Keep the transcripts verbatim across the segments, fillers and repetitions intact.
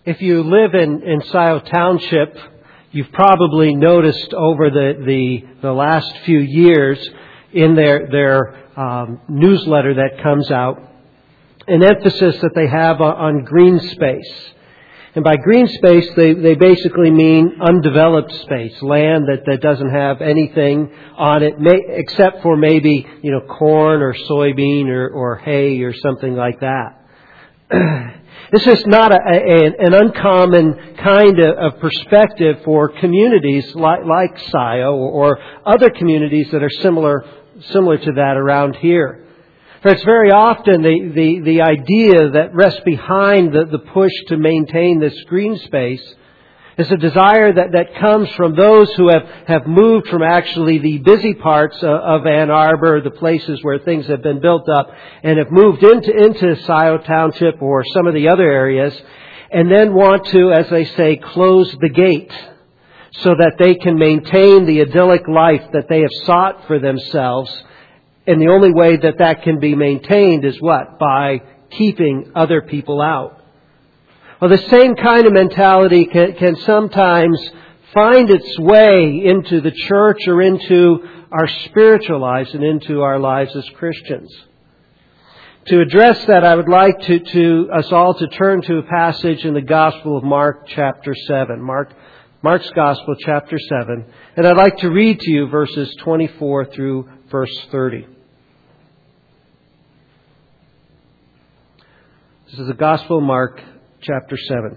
If you live in, in Scioto Township, you've probably noticed over the, the, the last few years in their, their um, newsletter that comes out, an emphasis that they have on, on green space. And by green space, they, they basically mean undeveloped space, land that, that doesn't have anything on it, may, except for maybe, you know, corn or soybean or, or hay or something like that. This is not a, a, an uncommon kind of, of perspective for communities like, like Scioto or, or other communities that are similar similar to that around here. For it's very often the, the, the idea that rests behind the, the push to maintain this green space is a desire that, that comes from those who have, have moved from actually the busy parts of, of Ann Arbor, the places where things have been built up, and have moved into, into Scioto Township or some of the other areas, and then want to, as they say, close the gate so that they can maintain the idyllic life that they have sought for themselves. And the only way that that can be maintained is what? By keeping other people out. Well, the same kind of mentality can, can sometimes find its way into the church or into our spiritual lives and into our lives as Christians. To address that, I would like to, to us all to turn to a passage in the Gospel of Mark chapter seven. Mark, Mark's Gospel chapter seven. And I'd like to read to you verses twenty-four through verse thirty. This is the Gospel of Mark chapter seven.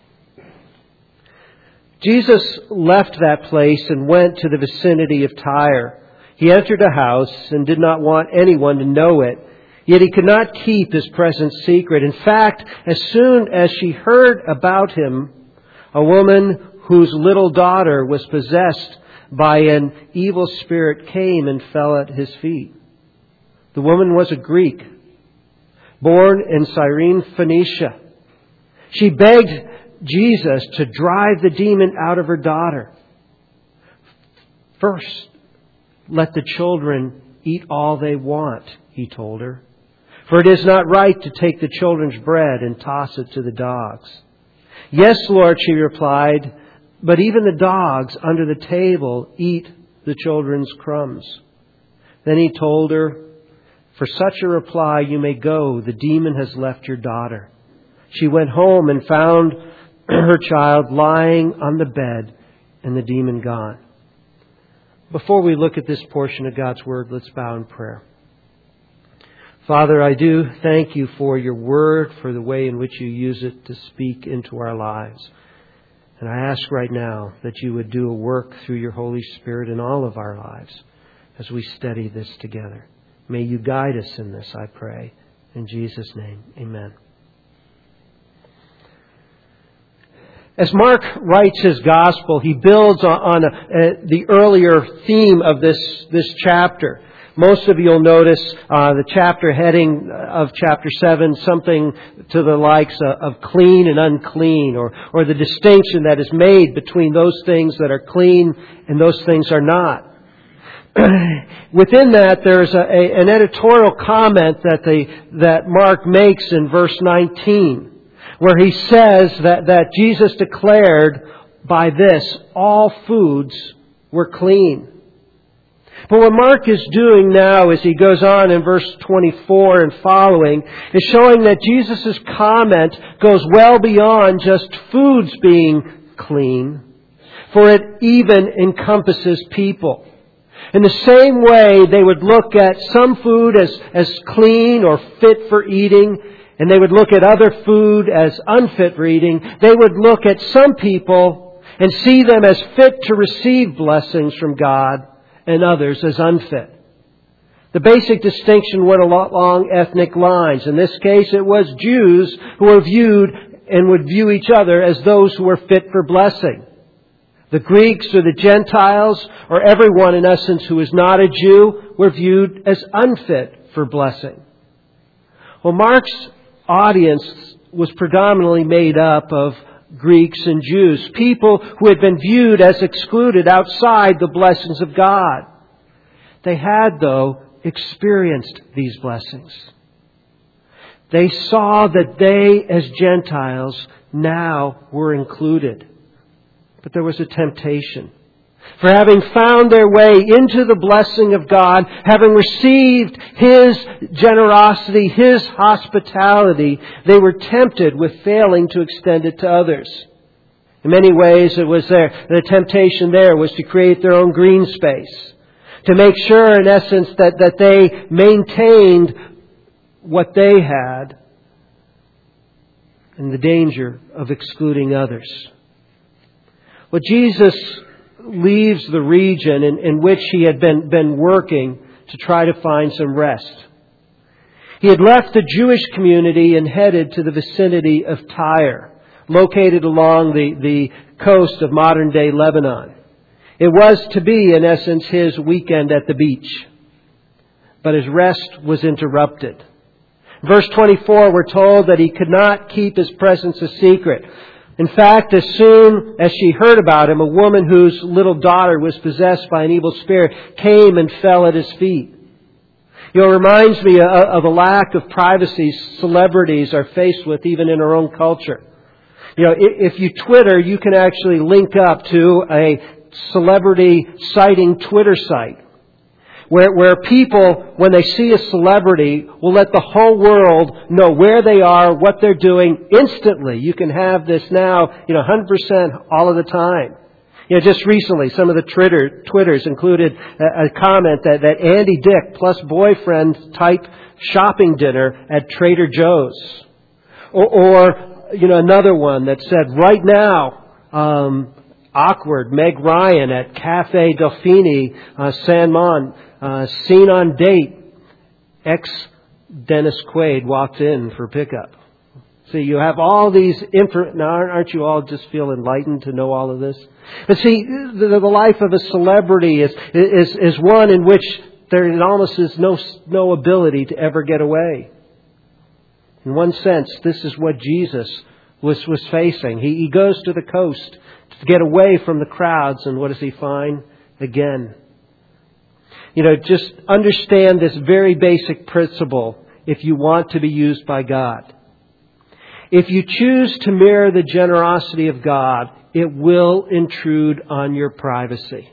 Jesus left that place and went to the vicinity of Tyre. He entered a house and did not want anyone to know it. Yet he could not keep his presence secret. In fact, as soon as she heard about him, a woman whose little daughter was possessed by an evil spirit came and fell at his feet. The woman was a Greek, born in Cyrene, Phoenicia. She begged Jesus to drive the demon out of her daughter. First, let the children eat all they want, he told her. For it is not right to take the children's bread and toss it to the dogs. Yes, Lord, she replied, but even the dogs under the table eat the children's crumbs. Then he told her, for such a reply you may go, the demon has left your daughter. She went home and found her child lying on the bed and the demon gone. Before we look at this portion of God's Word, let's bow in prayer. Father, I do thank you for your Word, for the way in which you use it to speak into our lives. And I ask right now that you would do a work through your Holy Spirit in all of our lives as we study this together. May you guide us in this, I pray. In Jesus' name, amen. As Mark writes his gospel, he builds on, on a, a, the earlier theme of this, this chapter. Most of you will notice uh, the chapter heading of chapter seven, something to the likes of, of clean and unclean, or, or the distinction that is made between those things that are clean and those things are not. Within that, there's a, a, an editorial comment that, the, that Mark makes in verse nineteen. Where he says that, that Jesus declared by this, all foods were clean. But what Mark is doing now as he goes on in verse twenty-four and following is showing that Jesus' comment goes well beyond just foods being clean, for it even encompasses people. In the same way, they would look at some food as, as clean or fit for eating, and they would look at other food as unfit for eating. They would look at some people and see them as fit to receive blessings from God and others as unfit. The basic distinction went along ethnic lines. In this case, it was Jews who were viewed and would view each other as those who were fit for blessing. The Greeks or the Gentiles, or everyone in essence who is not a Jew, were viewed as unfit for blessing. Well, Mark's audience was predominantly made up of Greeks and Jews, people who had been viewed as excluded outside the blessings of God. They had, though, experienced these blessings. They saw that they, as Gentiles, now were included. But there was a temptation. For having found their way into the blessing of God, having received His generosity, His hospitality, they were tempted with failing to extend it to others. In many ways, it was there. The temptation there was to create their own green space. To make sure, in essence, that, that they maintained what they had, and the danger of excluding others. Well, Jesus leaves the region in, in which He had been, been working to try to find some rest. He had left the Jewish community and headed to the vicinity of Tyre, located along the, the coast of modern-day Lebanon. It was to be, in essence, his weekend at the beach. But his rest was interrupted. Verse twenty-four, we're told that he could not keep his presence a secret. In fact, as soon as she heard about him, a woman whose little daughter was possessed by an evil spirit came and fell at his feet. You know, it reminds me of a lack of privacy celebrities are faced with even in our own culture. You know, if you Twitter, you can actually link up to a celebrity sighting Twitter site. Where, where people, when they see a celebrity, will let the whole world know where they are, what they're doing instantly. You can have this now, you know, one hundred percent all of the time. You know, just recently, some of the Twitter, Twitters included a, a comment that, that Andy Dick plus boyfriend type shopping dinner at Trader Joe's. Or, or you know, another one that said, right now, um, awkward, Meg Ryan at Cafe Delfini, uh, San Mon, uh, seen on date. Ex-Dennis Quaid walked in for pickup. See, you have all these info. Now, aren't you all just feel enlightened to know all of this? But see, the, the life of a celebrity is, is, is one in which there almost is no, no ability to ever get away. In one sense, this is what Jesus was, was facing. He, he goes to the coast to get away from the crowds, and what does he find? Again. You know, just understand this very basic principle if you want to be used by God. If you choose to mirror the generosity of God, it will intrude on your privacy.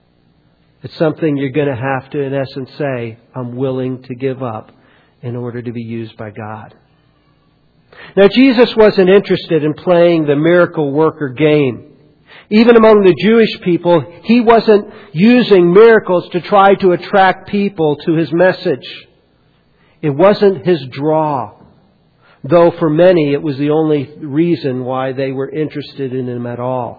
It's something you're going to have to, in essence, say, I'm willing to give up in order to be used by God. Now, Jesus wasn't interested in playing the miracle worker game. Even among the Jewish people, He wasn't using miracles to try to attract people to His message. It wasn't His draw. Though for many, it was the only reason why they were interested in Him at all.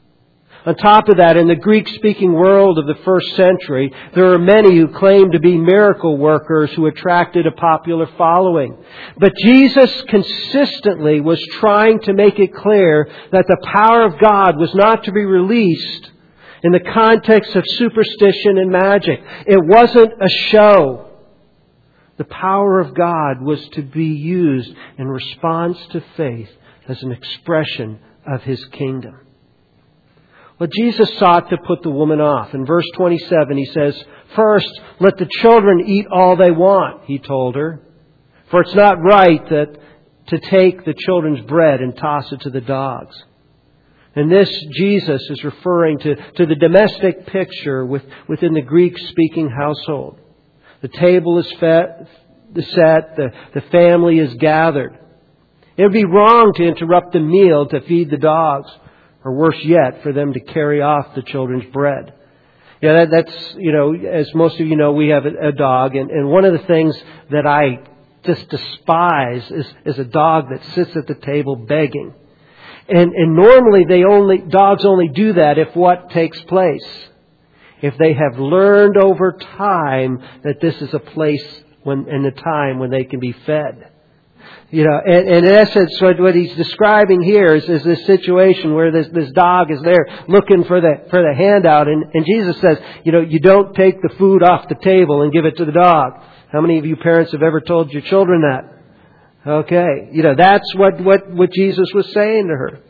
On top of that, in the Greek-speaking world of the first century, there were many who claimed to be miracle workers who attracted a popular following. But Jesus consistently was trying to make it clear that the power of God was not to be released in the context of superstition and magic. It wasn't a show. The power of God was to be used in response to faith as an expression of His kingdom. Well, Jesus sought to put the woman off. In verse twenty-seven, He says, first, let the children eat all they want, He told her. For it's not right that to take the children's bread and toss it to the dogs. And this, Jesus is referring to, to the domestic picture with, within the Greek-speaking household. The table is fed, set, the, the family is gathered. It would be wrong to interrupt the meal to feed the dogs. Or worse yet, for them to carry off the children's bread. Yeah, that, that's, you know, as most of you know, we have a, a dog. And, and one of the things that I just despise is, is a dog that sits at the table begging. And, and normally they only, dogs only do that if what takes place? If they have learned over time that this is a place when, and a time when they can be fed. You know, and, and in essence, what, what he's describing here is, is this situation where this, this dog is there looking for the for the handout, and, and Jesus says, you know, you don't take the food off the table and give it to the dog. How many of you parents have ever told your children that? Okay, you know, that's what, what, what Jesus was saying to her.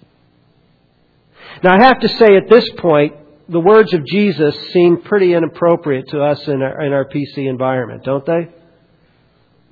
Now, I have to say at this point, the words of Jesus seem pretty inappropriate to us in our, in our P C environment, don't they?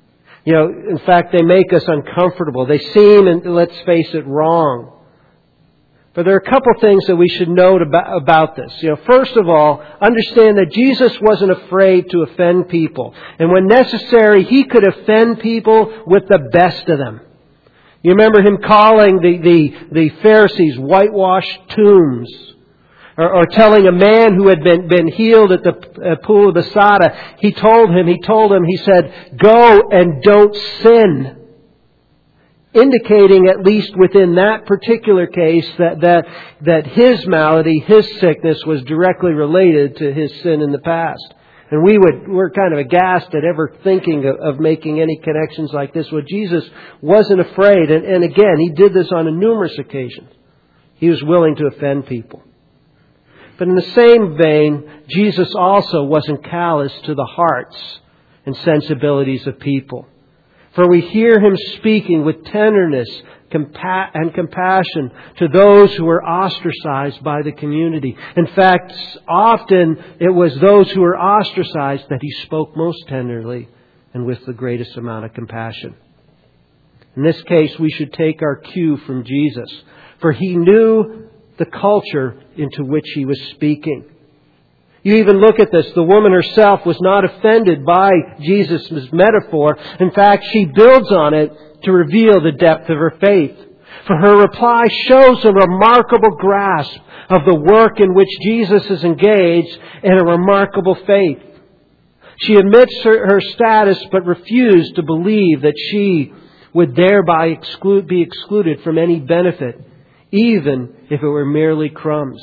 You know, in fact, they make us uncomfortable. They seem, and let's face it, wrong. But there are a couple things that we should note about, about this. You know, first of all, understand that Jesus wasn't afraid to offend people. And when necessary, He could offend people with the best of them. You remember Him calling the, the, the Pharisees whitewashed tombs. Or, or telling a man who had been, been healed at the uh, pool of Bethesda, He told him, He told him, He said, "Go and don't sin." Indicating, at least within that particular case, that, that, that his malady, his sickness was directly related to his sin in the past. And we would, we're kind of aghast at ever thinking of, of making any connections like this. Well, Jesus wasn't afraid. And, and again, He did this on a numerous occasions. He was willing to offend people. But in the same vein, Jesus also wasn't callous to the hearts and sensibilities of people. For we hear Him speaking with tenderness compa- and compassion to those who were ostracized by the community. In fact, often it was those who were ostracized that He spoke most tenderly and with the greatest amount of compassion. In this case, we should take our cue from Jesus, for He knew the culture into which He was speaking. You even look at this. The woman herself was not offended by Jesus' metaphor. In fact, she builds on it to reveal the depth of her faith. For her reply shows a remarkable grasp of the work in which Jesus is engaged and a remarkable faith. She admits her, her status but refused to believe that she would thereby exclude, be excluded from any benefit, even if it were merely crumbs.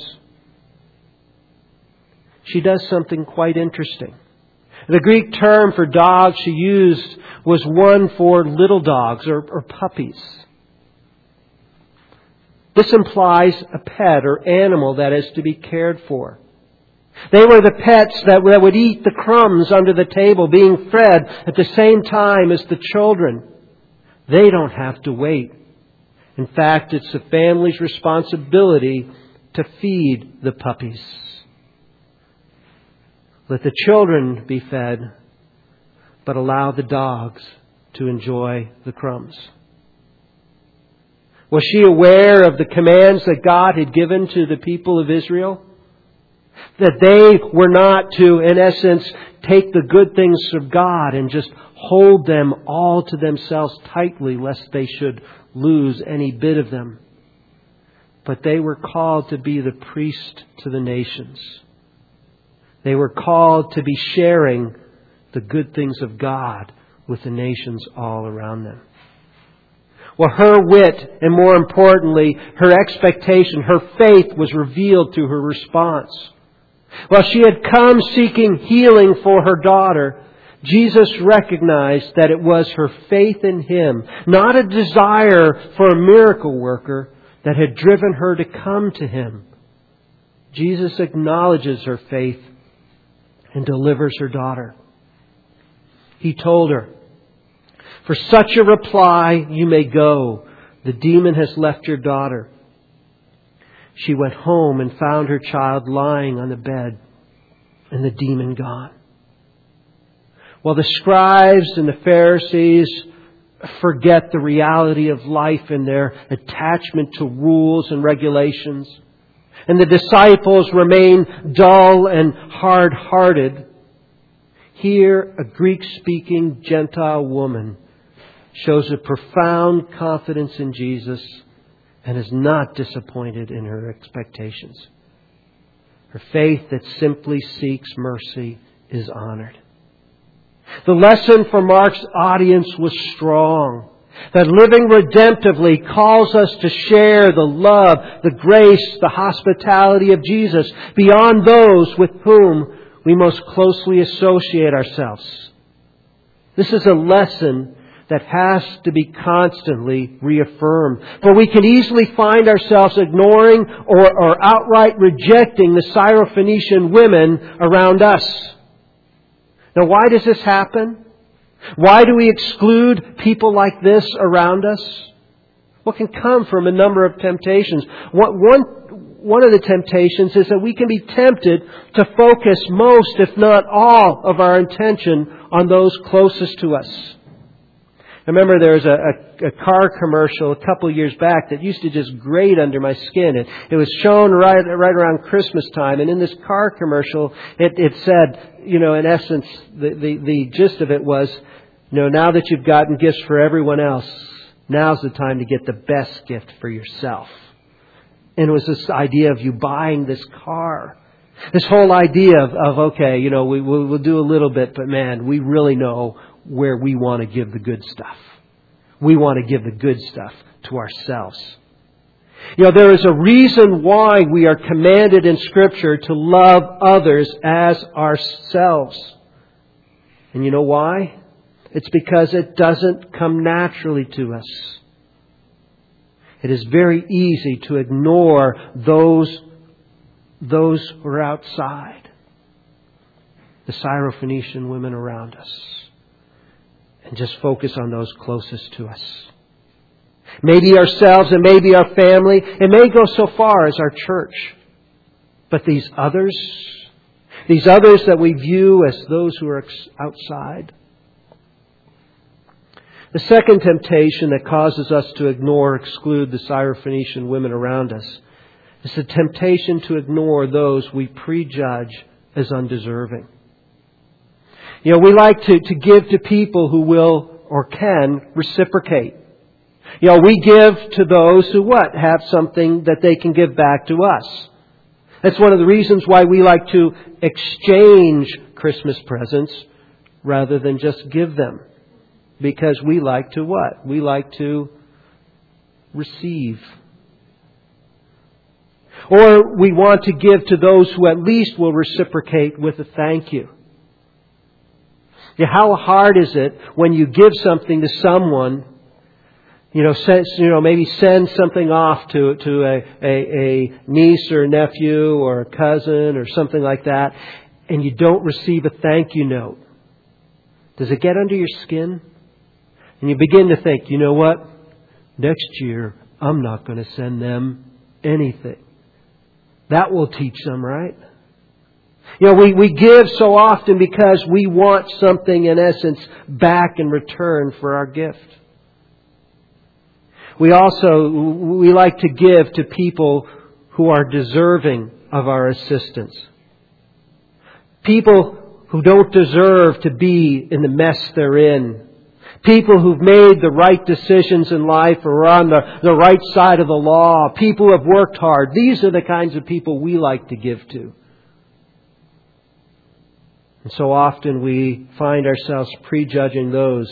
She does something quite interesting. The Greek term for dogs she used was one for little dogs or, or puppies. This implies a pet or animal that is to be cared for. They were the pets that, that would eat the crumbs under the table, being fed at the same time as the children. They don't have to wait. In fact, it's the family's responsibility to feed the puppies. Let the children be fed, but allow the dogs to enjoy the crumbs. Was she aware of the commands that God had given to the people of Israel? That they were not to, in essence, take the good things of God and just hold them all to themselves tightly, lest they should lose any bit of them. But they were called to be the priest to the nations. They were called to be sharing the good things of God with the nations all around them. Well, her wit, and more importantly, her expectation, her faith was revealed through her response. While she had come seeking healing for her daughter, Jesus recognized that it was her faith in Him, not a desire for a miracle worker, that had driven her to come to Him. Jesus acknowledges her faith and delivers her daughter. He told her, "For such a reply you may go. The demon has left your daughter." She went home and found her child lying on the bed and the demon gone. While the scribes and the Pharisees forget the reality of life in their attachment to rules and regulations, and the disciples remain dull and hard-hearted, here a Greek-speaking Gentile woman shows a profound confidence in Jesus and is not disappointed in her expectations. Her faith that simply seeks mercy is honored. The lesson for Mark's audience was strong. That living redemptively calls us to share the love, the grace, the hospitality of Jesus beyond those with whom we most closely associate ourselves. This is a lesson that has to be constantly reaffirmed. For we can easily find ourselves ignoring or, or outright rejecting the Syrophoenician women around us. Now, why does this happen? Why do we exclude people like this around us? What can come from a number of temptations? One, one of the temptations is that we can be tempted to focus most, if not all, of our attention on those closest to us. I remember there was a, a, a car commercial a couple of years back that used to just grate under my skin. It, it was shown right right around Christmas time, and in this car commercial, it, it said, you know, in essence, the, the, the gist of it was, you know, now that you've gotten gifts for everyone else, now's the time to get the best gift for yourself. And it was this idea of you buying this car. This whole idea of, of okay, you know, we, we'll, we'll do a little bit, but man, we really know where we want to give the good stuff. We want to give the good stuff to ourselves. You know, there is a reason why we are commanded in Scripture to love others as ourselves. And you know why? It's because it doesn't come naturally to us. It is very easy to ignore those, those who are outside. The Syrophoenician women around us. And just focus on those closest to us. Maybe ourselves and maybe our family. It may go so far as our church. But these others, these others that we view as those who are outside. The second temptation that causes us to ignore or exclude the Syrophoenician women around us is the temptation to ignore those we prejudge as undeserving. You know, we like to, to give to people who will or can reciprocate. You know, we give to those who what? Have something that they can give back to us. That's one of the reasons why we like to exchange Christmas presents rather than just give them. Because we like to what? We like to receive. Or we want to give to those who at least will reciprocate with a thank you. Yeah, how hard is it when you give something to someone, you know, send, you know, maybe send something off to to a, a, a niece or nephew or a cousin or something like that, and you don't receive a thank you note. Does it get under your skin? And you begin to think, you know what? Next year, I'm not going to send them anything. That will teach them, right? You know, we, we give so often because we want something, in essence, back in return for our gift. We also, we like to give to people who are deserving of our assistance. People who don't deserve to be in the mess they're in. People who've made the right decisions in life or are on the, the right side of the law. People who have worked hard. These are the kinds of people we like to give to. And so often we find ourselves prejudging those.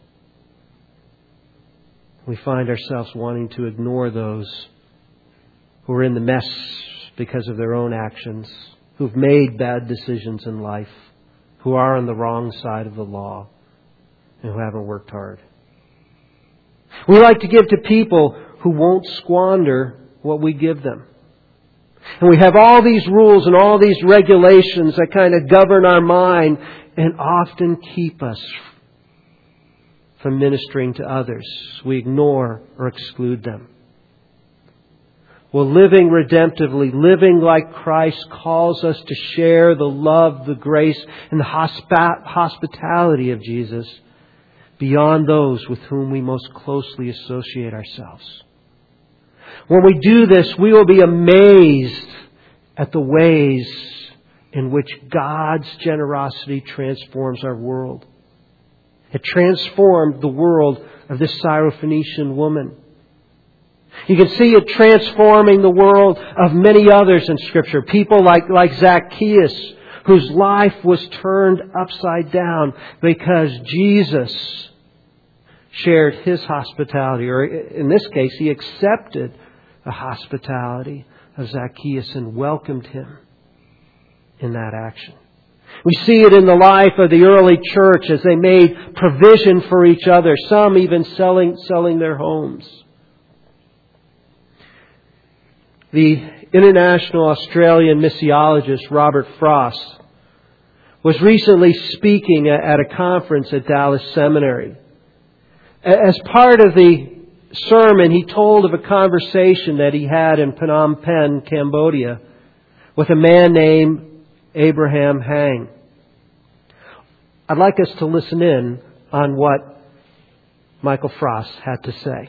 We find ourselves wanting to ignore those who are in the mess because of their own actions, who've made bad decisions in life, who are on the wrong side of the law, and who haven't worked hard. We like to give to people who won't squander what we give them. And we have all these rules and all these regulations that kind of govern our mind and often keep us from ministering to others. We ignore or exclude them. Well, living redemptively, living like Christ calls us to share the love, the grace, and the hospi- hospitality of Jesus beyond those with whom we most closely associate ourselves. When we do this, we will be amazed at the ways in which God's generosity transforms our world. It transformed the world of this Syrophoenician woman. You can see it transforming the world of many others in Scripture. People like, like Zacchaeus, whose life was turned upside down because Jesus shared His hospitality. Or in this case, He accepted the hospitality of Zacchaeus and welcomed him in that action. We see it in the life of the early church as they made provision for each other, some even selling, selling their homes. The international Australian missiologist Robert Frost was recently speaking at a conference at Dallas Seminary. As part of the sermon, he told of a conversation that he had in Phnom Penh, Cambodia, with a man named Abraham Hang. I'd like us to listen in on what Michael Frost had to say.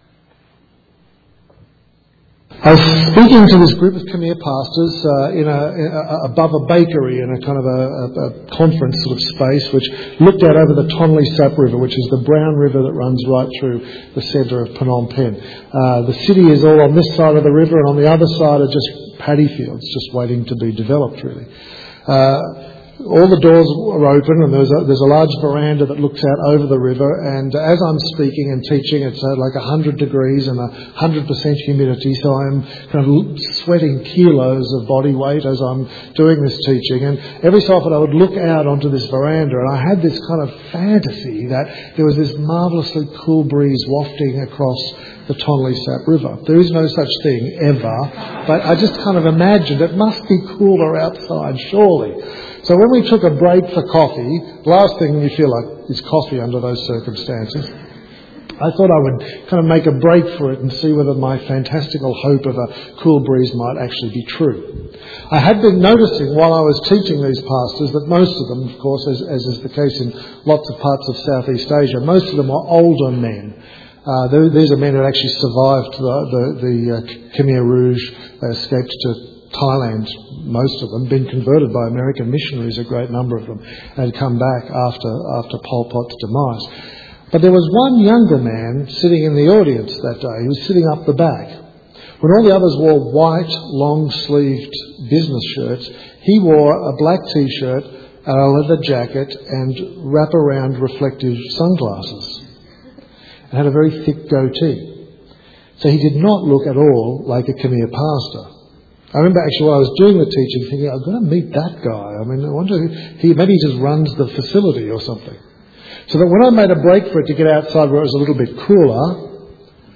I was speaking to this group of Khmer pastors uh, in a, in a, above a bakery in a kind of a, a, a conference sort of space, which looked out over the Tonle Sap River, which is the brown river that runs right through the centre of Phnom Penh. Uh, the city is all on this side of the river, and on the other side are just paddy fields, just waiting to be developed, really. Uh, all the doors are open, and there's a, there's a large veranda that looks out over the river, and as I'm speaking and teaching, it's uh, like one hundred degrees and one hundred percent humidity, so I'm kind of sweating kilos of body weight as I'm doing this teaching, and every so often I would look out onto this veranda, and I had this kind of fantasy that there was this marvellously cool breeze wafting across the Tonle Sap River. There is no such thing ever, but I just kind of imagined it must be cooler outside, surely. So when we took a break for coffee, the last thing you feel like is coffee under those circumstances, I thought I would kind of make a break for it and see whether my fantastical hope of a cool breeze might actually be true. I had been noticing while I was teaching these pastors that most of them, of course, as, as is the case in lots of parts of Southeast Asia, most of them are older men. Uh, these are men who actually survived the, the, the uh, Khmer Rouge. They escaped to Thailand, most of them, been converted by American missionaries, a great number of them, and had come back after, after Pol Pot's demise. But there was one younger man sitting in the audience that day. He was sitting up the back. When all the others wore white, long-sleeved business shirts, he wore a black T-shirt and a leather jacket and wrap-around reflective sunglasses, and had a very thick goatee. So he did not look at all like a Khmer pastor. I remember actually while I was doing the teaching thinking, I've got to meet that guy. I mean, I wonder if he, maybe he just runs the facility or something. So that when I made a break for it to get outside where it was a little bit cooler,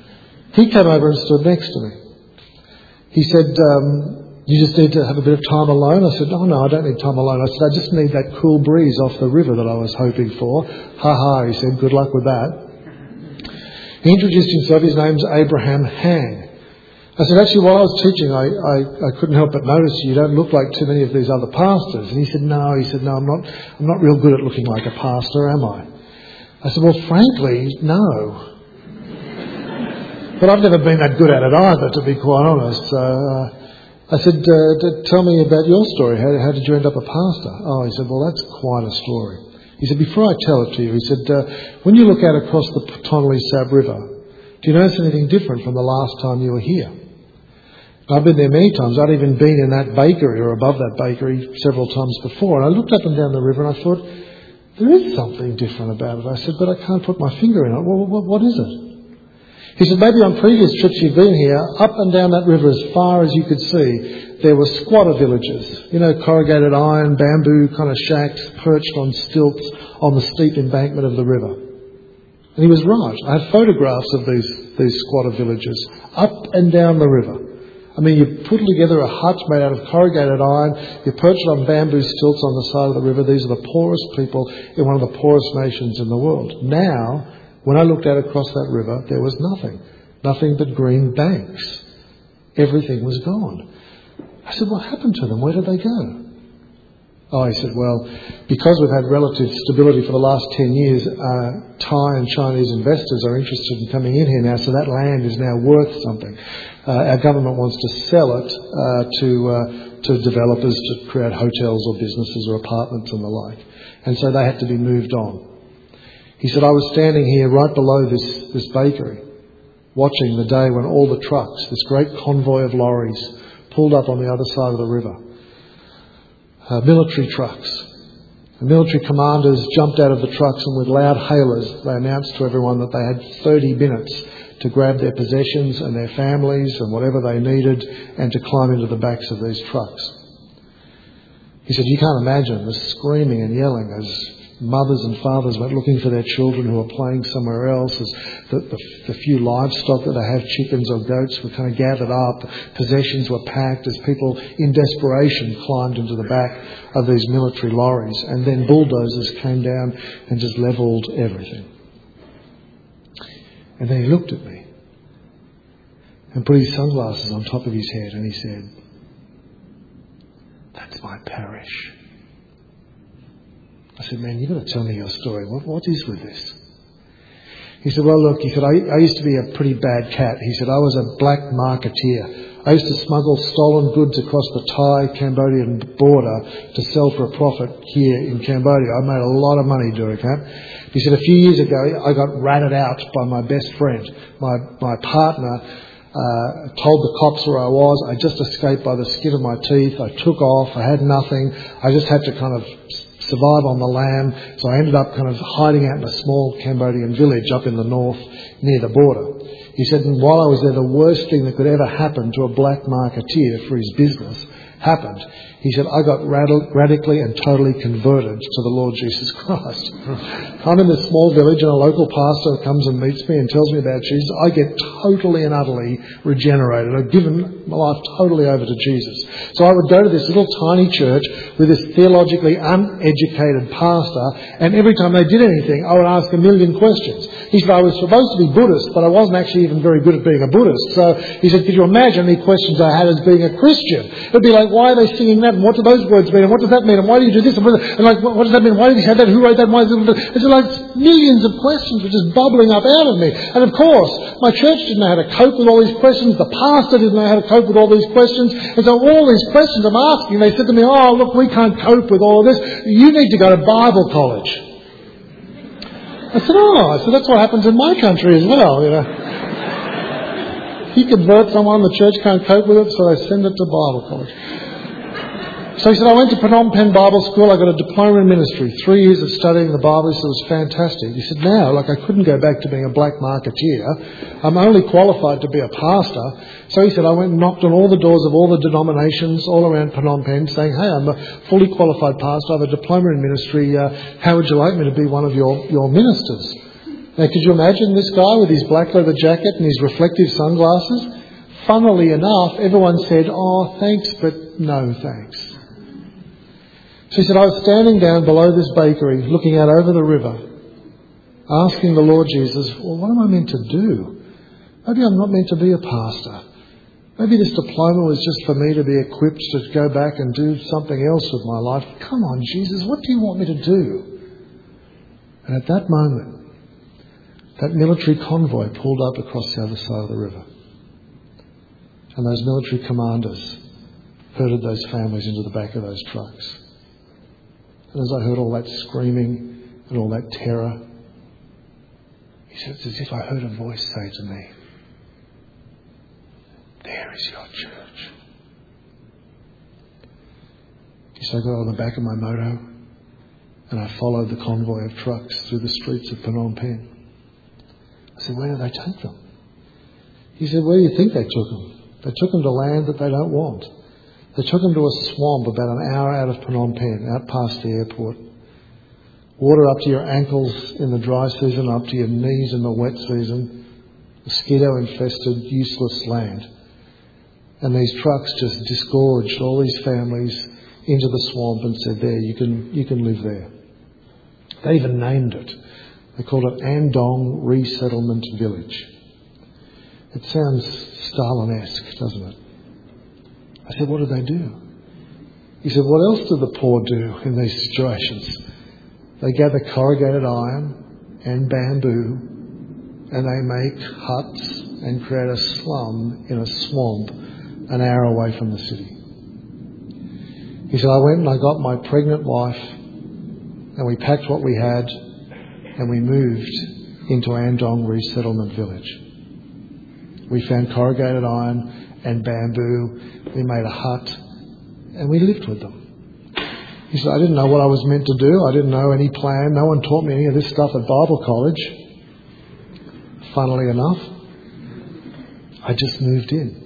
he came over and stood next to me. He said, um, you just need to have a bit of time alone? I said, oh no, I don't need time alone. I said, I just need that cool breeze off the river that I was hoping for. Ha ha, he said, good luck with that. He introduced himself. His name's Abraham Hang. I said, actually, while I was teaching, I, I, I couldn't help but notice you don't look like too many of these other pastors. And he said, no, he said, no, I'm not, I'm not real good at looking like a pastor, am I? I said, well, frankly, no. But I've never been that good at it either, to be quite honest. So uh, I said, uh, tell me about your story. How, how did you end up a pastor? Oh, he said, well, that's quite a story. He said, before I tell it to you, he said, uh, when you look out across the Tonle Sap River, do you notice anything different from the last time you were here? I've been there many times. I'd even been in that bakery or above that bakery several times before. And I looked up and down the river and I thought, there is something different about it. I said, but I can't put my finger in it. Well, what, what is it? He said, maybe on previous trips you've been here, up and down that river as far as you could see, there were squatter villages. You know, corrugated iron, bamboo kind of shacks perched on stilts on the steep embankment of the river. And he was right. I have photographs of these, these squatter villages up and down the river. I mean, you put together a hut made out of corrugated iron, you perch it on bamboo stilts on the side of the river. These are the poorest people in one of the poorest nations in the world. Now, when I looked out across that river, there was nothing. Nothing but green banks. Everything was gone. I said, what happened to them? Where did they go? Oh, he said, well, because we've had relative stability for the last ten years, uh, Thai and Chinese investors are interested in coming in here now, so that land is now worth something. Uh, our government wants to sell it uh, to uh, to developers to create hotels or businesses or apartments and the like. And so they had to be moved on. He said, I was standing here right below this, this bakery, watching the day when all the trucks, this great convoy of lorries, pulled up on the other side of the river. Uh, military trucks. The military commanders jumped out of the trucks and with loud hailers they announced to everyone that they had thirty minutes to grab their possessions and their families and whatever they needed and to climb into the backs of these trucks. He said, you can't imagine the screaming and yelling as mothers and fathers went looking for their children who were playing somewhere else, as the, the, the few livestock that they have, chickens or goats, were kind of gathered up, possessions were packed as people in desperation climbed into the back of these military lorries, and then bulldozers came down and just levelled everything. And then he looked at me and put his sunglasses on top of his head and he said, that's my parish. I said, man, you've got to tell me your story. What, what is with this? He said, well, look, he said, I, I used to be a pretty bad cat. He said, I was a black marketeer. I used to smuggle stolen goods across the Thai-Cambodian border to sell for a profit here in Cambodia. I made a lot of money doing that. He said, a few years ago, I got ratted out by my best friend. My, my partner uh, told the cops where I was. I just escaped by the skin of my teeth. I took off. I had nothing. I just had to kind of survive on the lam. So I ended up kind of hiding out in a small Cambodian village up in the north near the border. He said, and while I was there, the worst thing that could ever happen to a black marketeer for his business happened. He said, I got rad- radically and totally converted to the Lord Jesus Christ. I'm in this small village and a local pastor comes and meets me and tells me about Jesus. I get totally and utterly regenerated. I've given my life totally over to Jesus. So I would go to this little tiny church with this theologically uneducated pastor, and every time they did anything, I would ask a million questions. He said, I was supposed to be Buddhist, but I wasn't actually even very good at being a Buddhist. So he said, could you imagine the questions I had as being a Christian? It would be like, why are they singing that? And what do those words mean? And what does that mean? And why do you do this? And, what, and like, what, what does that mean? Why did he say that? Who wrote that? Why is it? It's like millions of questions were just bubbling up out of me. And of course, my church didn't know how to cope with all these questions. The pastor didn't know how to cope with all these questions. And so all these questions I'm asking, they said to me, oh, look, we can't cope with all of this. You need to go to Bible college. I said, oh, I said, that's what happens in my country as well, you know. He converts someone, the church can't cope with it, so they send it to Bible college. So he said, I went to Phnom Penh Bible School, I got a diploma in ministry, three years of studying the Bible, so it was fantastic. He said, now, like I couldn't go back to being a black marketeer, I'm only qualified to be a pastor. So he said, I went and knocked on all the doors of all the denominations all around Phnom Penh saying, hey, I'm a fully qualified pastor, I have a diploma in ministry, uh, how would you like me to be one of your, your ministers? Now, could you imagine this guy with his black leather jacket and his reflective sunglasses? Funnily enough, everyone said, oh, thanks, but no thanks. She said, I was standing down below this bakery, looking out over the river, asking the Lord Jesus, well, what am I meant to do? Maybe I'm not meant to be a pastor. Maybe this diploma was just for me to be equipped to go back and do something else with my life. Come on, Jesus, what do you want me to do? And at that moment, that military convoy pulled up across the other side of the river. And those military commanders herded those families into the back of those trucks. And as I heard all that screaming and all that terror, he said, it's as if I heard a voice say to me, there is your church. He said, I got on the back of my moto and I followed the convoy of trucks through the streets of Phnom Penh. I said, where did they take them? He said, where do you think they took them? They took them to land that they don't want. They took them to a swamp about an hour out of Phnom Penh, out past the airport. Water up to your ankles in the dry season, up to your knees in the wet season. Mosquito-infested, useless land. And these trucks just disgorged all these families into the swamp and said, there, you can, you can live there. They even named it. They called it Andong Resettlement Village. It sounds Stalin-esque, doesn't it? I said, what did they do? He said, what else do the poor do in these situations? They gather corrugated iron and bamboo and they make huts and create a slum in a swamp an hour away from the city. He said, I went and I got my pregnant wife and we packed what we had and we moved into Andong Resettlement Village. We found corrugated iron and bamboo. We made a hut and we lived with them. He said, I didn't know what I was meant to do. I didn't know any plan. No one taught me any of this stuff at Bible college. Funnily enough, I just moved in.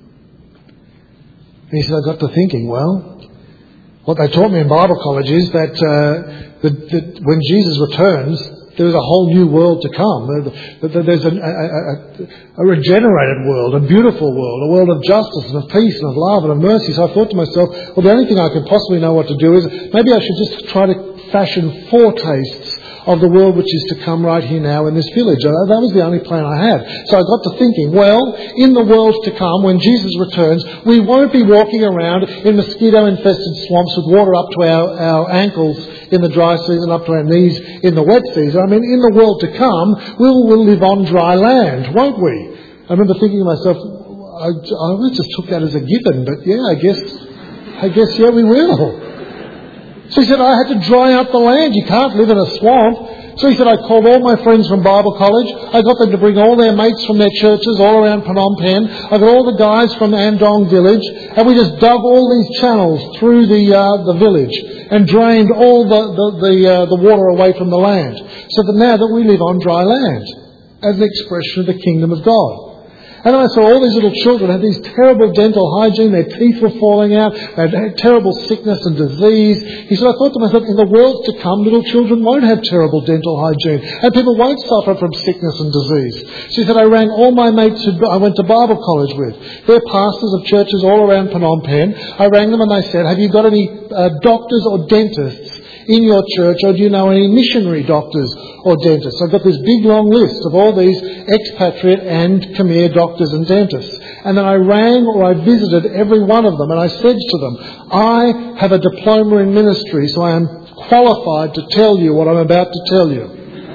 And he said, I got to thinking, well, what they taught me in Bible college is that, uh, that, that when Jesus returns, there's a whole new world to come. There's a, a, a, a regenerated world, a beautiful world, a world of justice and of peace and of love and of mercy. So I thought to myself, well, the only thing I can possibly know what to do is maybe I should just try to fashion foretastes of the world which is to come right here now in this village. And that was the only plan I had. So I got to thinking, well, in the world to come, when Jesus returns, we won't be walking around in mosquito-infested swamps with water up to our, our ankles in the dry season, up to our knees in the wet season. I mean, in the world to come, we'll, we'll live on dry land, won't we? I remember thinking to myself, I, I just took that as a given, but yeah, I guess, I guess, yeah, we will. So he said, I had to dry out the land. You can't live in a swamp. So he said, I called all my friends from Bible college. I got them to bring all their mates from their churches all around Phnom Penh. I got all the guys from Andong village. And we just dug all these channels through the uh, the village and drained all the, the, the, uh, the water away from the land. So that now that we live on dry land as an expression of the kingdom of God. And I saw all these little children had these terrible dental hygiene, their teeth were falling out, they had terrible sickness and disease. He said, I thought to myself, in the world to come, little children won't have terrible dental hygiene, and people won't suffer from sickness and disease. So he said, I rang all my mates who I went to Bible college with. They're pastors of churches all around Phnom Penh. I rang them and I said, have you got any uh, doctors or dentists in your church, or do you know any missionary doctors or dentists? I've got this big long list of all these expatriate and Khmer doctors and dentists. And then I rang or I visited every one of them and I said to them, I have a diploma in ministry, so I am qualified to tell you what I'm about to tell you.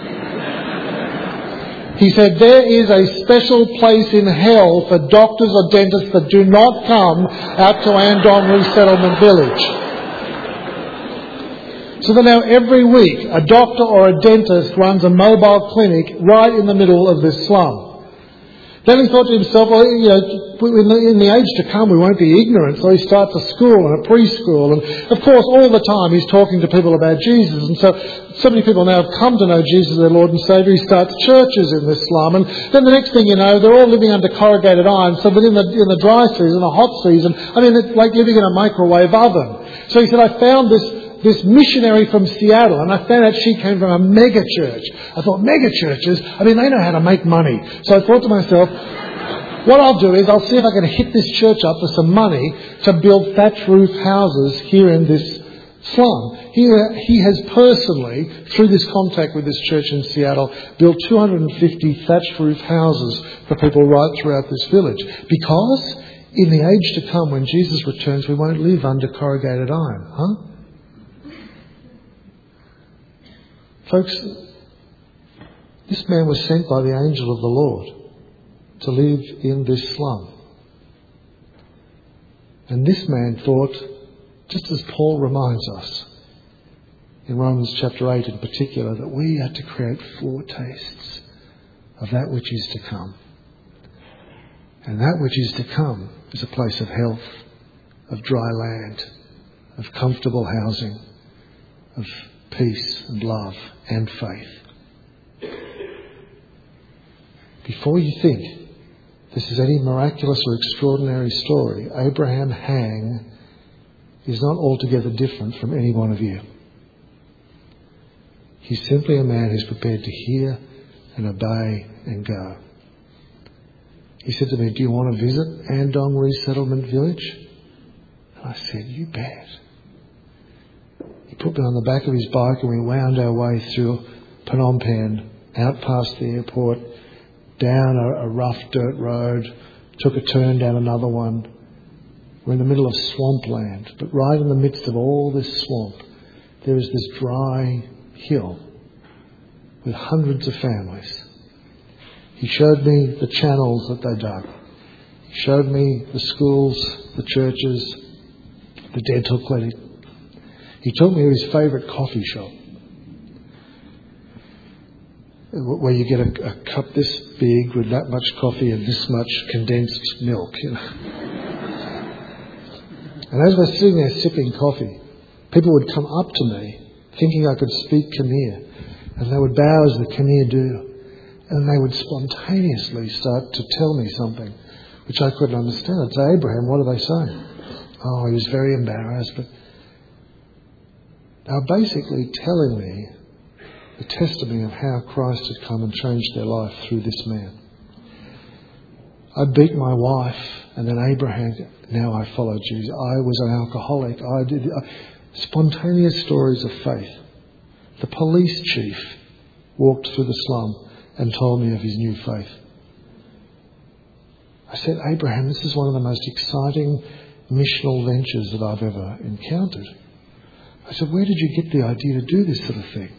He said, there is a special place in hell for doctors or dentists that do not come out to Andong Resettlement Village. So that now every week a doctor or a dentist runs a mobile clinic right in the middle of this slum. Then he thought to himself, well, you know, in the, in the age to come we won't be ignorant. So he starts a school and a preschool. And of course all the time he's talking to people about Jesus. And so, so many people now have come to know Jesus as their Lord and Saviour. He starts churches in this slum. And then the next thing you know, they're all living under corrugated iron. So that in the, in the dry season, the hot season, I mean, it's like living in a microwave oven. So he said, I found this this missionary from Seattle, and I found out she came from a mega church. I thought, mega churches, I mean, they know how to make money. So I thought to myself, what I'll do is I'll see if I can hit this church up for some money to build thatch roof houses here in this slum. He, he has personally, through this contact with this church in Seattle, built two hundred fifty thatch roof houses for people right throughout this village. Because in the age to come, when Jesus returns, we won't live under corrugated iron. Huh? Folks, this man was sent by the angel of the Lord to live in this slum. And this man thought, just as Paul reminds us in Romans chapter eight in particular, that we are to create foretastes of that which is to come. And that which is to come is a place of health, of dry land, of comfortable housing, of peace and love and faith. Before you think this is any miraculous or extraordinary story, Abraham Hang is not altogether different from any one of you. He's simply a man who's prepared to hear and obey and go. He said to me, do you want to visit Andong Resettlement Village? And I said, you bet. He put me on the back of his bike and we wound our way through Phnom Penh, out past the airport, down a, a rough dirt road, took a turn down another one. We're in the middle of swampland, but right in the midst of all this swamp, there is this dry hill with hundreds of families. He showed me the channels that they dug. He showed me the schools, the churches, the dental clinic. He took me to his favourite coffee shop, where you get a, a cup this big with that much coffee and this much condensed milk, you know. And as we're sitting there sipping coffee, people would come up to me thinking I could speak Khmer, and they would bow as the Khmer do, and they would spontaneously start to tell me something which I couldn't understand. I'd say, Abraham, what are they saying? Oh, he was very embarrassed, but they were basically telling me the testimony of how Christ had come and changed their life through this man. I beat my wife, and then Abraham, now I followed Jesus. I was an alcoholic. I did uh, spontaneous stories of faith. The police chief walked through the slum and told me of his new faith. I said, Abraham, this is one of the most exciting missional ventures that I've ever encountered. I said, where did you get the idea to do this sort of thing?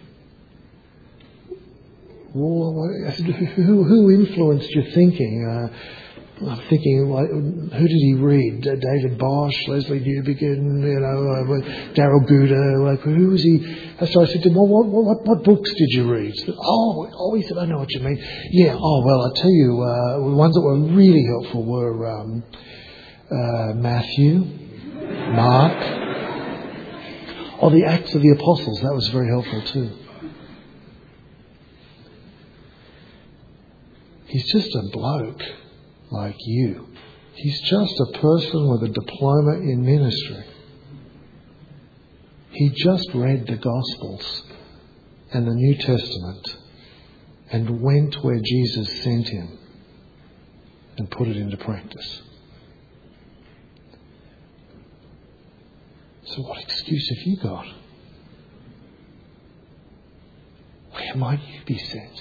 Well, I said, who, who influenced your thinking? Uh, I'm thinking, like, who did he read? Uh, David Bosch, Leslie Newbigin, you know, uh, Darrell Guda. Like, who was he? So I said to him, well, what, what, what books did you read? He said, oh, oh, he said, I know what you mean. Yeah, oh, well, I'll tell you, uh, the ones that were really helpful were um, uh, Matthew, Mark. Oh, the Acts of the Apostles. That was very helpful too. He's just a bloke like you. He's just a person with a diploma in ministry. He just read the Gospels and the New Testament and went where Jesus sent him and put it into practice. So what excuse have you got? Where might you be sent?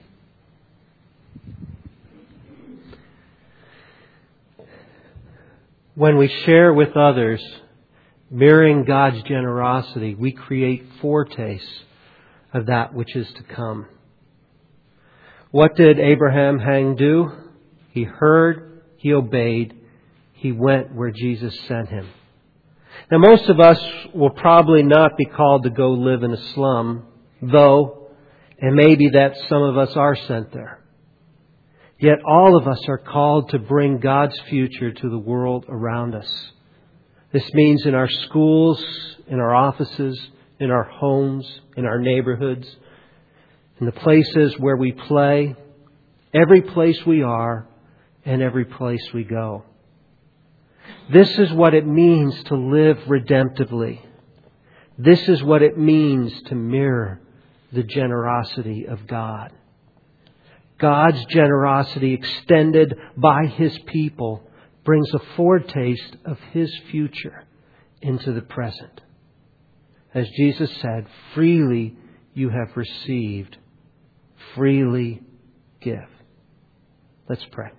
When we share with others, mirroring God's generosity, we create foretastes of that which is to come. What did Abraham Hang do? He heard, he obeyed, he went where Jesus sent him. Now, most of us will probably not be called to go live in a slum, though, and maybe that some of us are sent there. Yet all of us are called to bring God's future to the world around us. This means in our schools, in our offices, in our homes, in our neighborhoods, in the places where we play, every place we are, and every place we go. This is what it means to live redemptively. This is what it means to mirror the generosity of God. God's generosity extended by His people brings a foretaste of His future into the present. As Jesus said, freely you have received, freely give. Let's pray.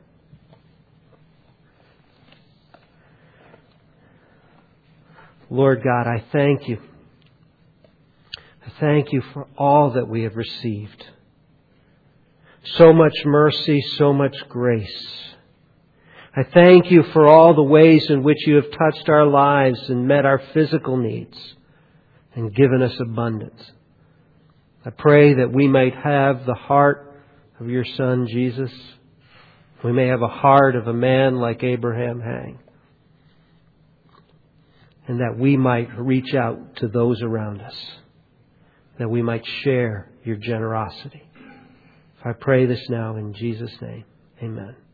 Lord God, I thank You. I thank You for all that we have received. So much mercy, so much grace. I thank You for all the ways in which You have touched our lives and met our physical needs and given us abundance. I pray that we might have the heart of Your Son, Jesus. We may have a heart of a man like Abraham Hang. And that we might reach out to those around us. That we might share Your generosity. I pray this now in Jesus' name. Amen.